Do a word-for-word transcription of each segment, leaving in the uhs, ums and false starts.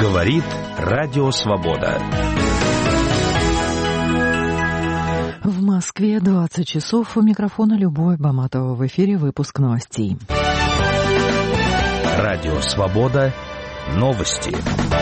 Говорит Радио Свобода. В Москве двадцать часов. У микрофона Любовь Баматова. В эфире выпуск новостей. Радио Свобода. Новости.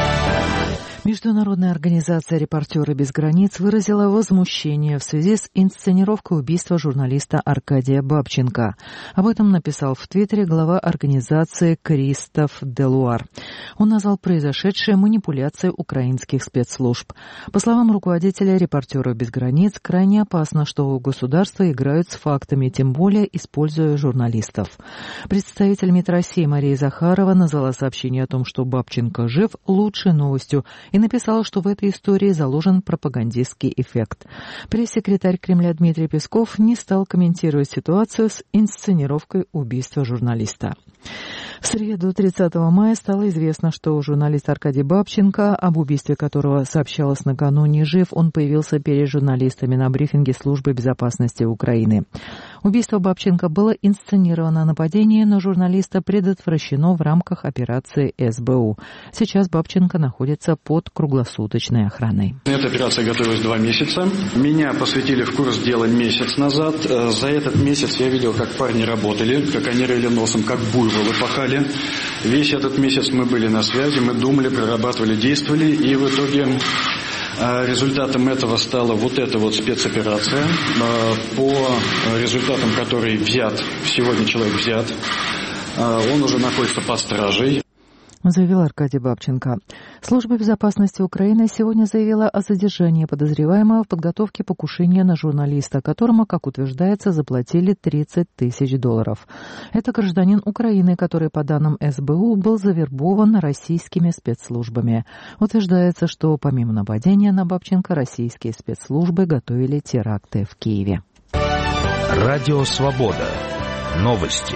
Международная организация «Репортеры без границ» выразила возмущение в связи с инсценировкой убийства журналиста Аркадия Бабченко. Об этом написал в Твиттере глава организации Кристоф Делуар. Он назвал произошедшее манипуляцией украинских спецслужб. По словам руководителя «Репортеров без границ», крайне опасно, что государства играют с фактами, тем более используя журналистов. Представитель МИД России Мария Захарова назвала сообщение о том, что Бабченко жив, лучшей новостью, и написала, что в этой истории заложен пропагандистский эффект. Пресс-секретарь Кремля Дмитрий Песков не стал комментировать ситуацию с инсценировкой убийства журналиста. В среду, тридцатого мая, стало известно, что журналист Аркадий Бабченко, об убийстве которого сообщалось накануне, жив. Он появился перед журналистами на брифинге Службы безопасности Украины. Убийство Бабченко было инсценировано, нападение на журналиста предотвращено в рамках операции эс бэ у. Сейчас Бабченко находится под круглосуточной охраной. Эта операция готовилась два месяца. Меня посвятили в курс дела месяц назад. За этот месяц я видел, как парни работали, как они рыли носом, как буйволы пахали. Весь этот месяц мы были на связи, мы думали, прорабатывали, действовали, и в итоге результатом этого стала вот эта вот спецоперация, по результатам которой взят, сегодня человек взят, он уже находится под стражей. Заявил Аркадий Бабченко. Служба безопасности Украины сегодня заявила о задержании подозреваемого в подготовке покушения на журналиста, которому, как утверждается, заплатили тридцать тысяч долларов. Это гражданин Украины, который, по данным эс бэ у, был завербован российскими спецслужбами. Утверждается, что помимо нападения на Бабченко, российские спецслужбы готовили теракты в Киеве. Радио Свобода. Новости.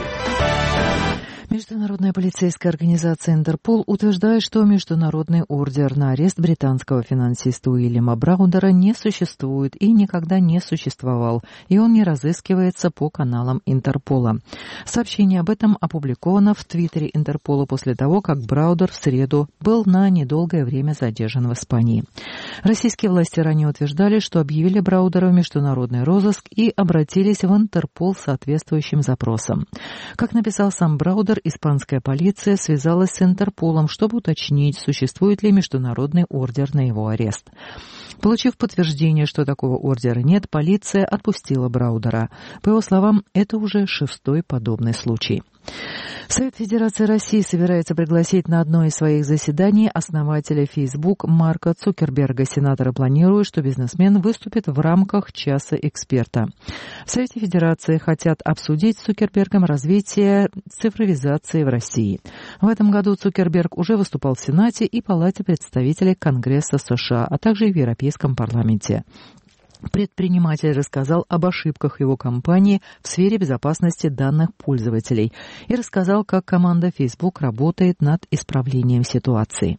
Международная полицейская организация «Интерпол» утверждает, что международный ордер на арест британского финансиста Уильяма Браудера не существует и никогда не существовал, и он не разыскивается по каналам Интерпола. Сообщение об этом опубликовано в Твиттере Интерпола после того, как Браудер в среду был на недолгое время задержан в Испании. Российские власти ранее утверждали, что объявили Браудера в международный розыск и обратились в Интерпол с соответствующим запросом. Как написал сам Браудер, испанская полиция связалась с Интерполом, чтобы уточнить, существует ли международный ордер на его арест. Получив подтверждение, что такого ордера нет, полиция отпустила Браудера. По его словам, это уже шестой подобный случай. Совет Федерации России собирается пригласить на одно из своих заседаний основателя Facebook Марка Цукерберга. Сенаторы планируют, что бизнесмен выступит в рамках часа эксперта. В Совете Федерации хотят обсудить с Цукербергом развитие цифровизации в России. В этом году Цукерберг уже выступал в Сенате и Палате представителей Конгресса США, а также и в Европейском парламенте. Предприниматель рассказал об ошибках его компании в сфере безопасности данных пользователей и рассказал, как команда Facebook работает над исправлением ситуации.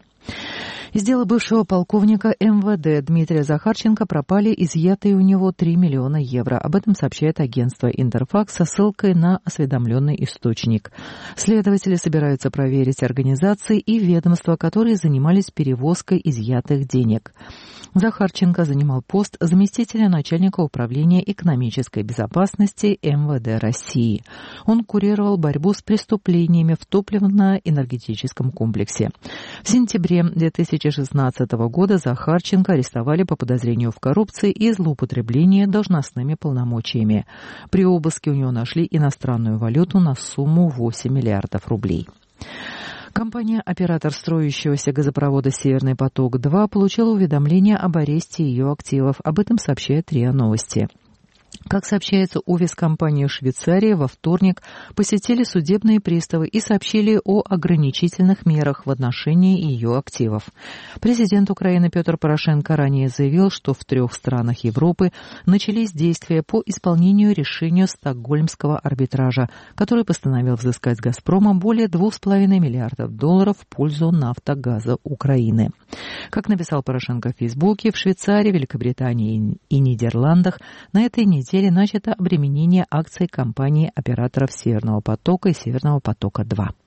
Из дела бывшего полковника эм вэ дэ Дмитрия Захарченко пропали изъятые у него три миллиона евро. Об этом сообщает агентство «Интерфакс» со ссылкой на осведомленный источник. Следователи собираются проверить организации и ведомства, которые занимались перевозкой изъятых денег. Захарченко занимал пост заместителя начальника управления экономической безопасности эм вэ дэ России. Он курировал борьбу с преступлениями в топливно-энергетическом комплексе. В сентябре две тысячи шестнадцатого года Захарченко арестовали по подозрению в коррупции и злоупотреблении должностными полномочиями. При обыске у него нашли иностранную валюту на сумму восемь миллиардов рублей. Компания-оператор строящегося газопровода «Северный поток-два» получила уведомление об аресте ее активов. Об этом сообщает РИА Новости. Как сообщается, офис компании в Швейцарии во вторник посетили судебные приставы и сообщили о ограничительных мерах в отношении ее активов. Президент Украины Петр Порошенко ранее заявил, что в трех странах Европы начались действия по исполнению решения Стокгольмского арбитража, который постановил взыскать с «Газпрома» более двух с половиной миллиардов долларов в пользу «Нафтогаза Украины». Как написал Порошенко в Фейсбуке, в Швейцарии, Великобритании и Нидерландах на этой неделе неделе начато обременение акций компании операторов «Северного потока» и «Северного потока-два».